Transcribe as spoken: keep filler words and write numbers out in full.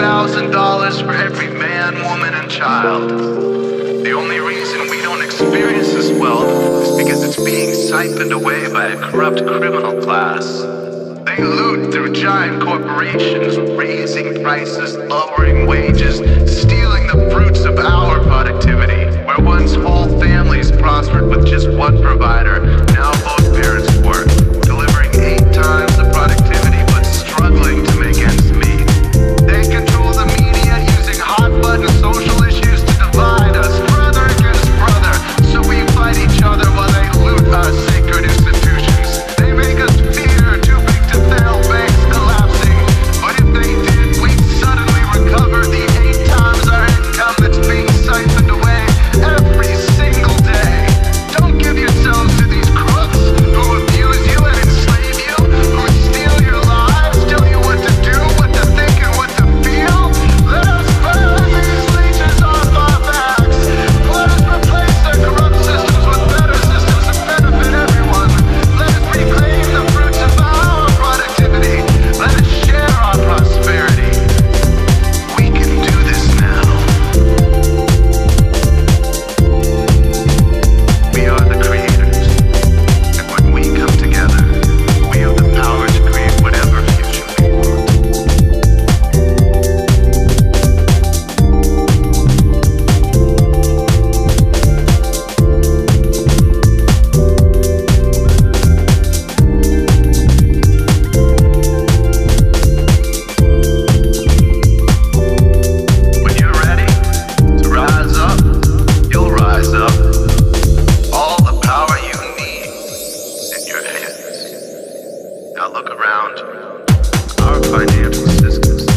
thousand dollars for every man, woman, and child. The only reason we don't experience this wealth is because it's being siphoned away by a corrupt criminal class. They loot through giant corporations, raising prices, lowering wages, stealing the fruits of our productivity. Where once whole families prospered with just one provider, now both parents work, delivering eight times the productivity but struggling to make ends meet. They control the media using hot-button social issues to divide us, brother against brother, so we fight each other while they loot our sacred institutions. They make us fear too big to fail, banks collapsing. But if they did, we'd suddenly recover the eight times our income that's being siphoned away every single day. Don't give yourselves to these crooks who abuse you and enslave you, who steal your lives, tell you what to do, what to think, and what to feel. Let us burn these leeches off our backs. Let us replace their corrupt systems with better systems that benefit everyone. Let us reclaim the fruits of our productivity. Let us share our prosperity. We can do this now. We are the creators, and when we come together, we have the power to create whatever future we want. When you're ready to rise up, you'll rise up. All the power you need is in your hands. Now look around. Our financial systems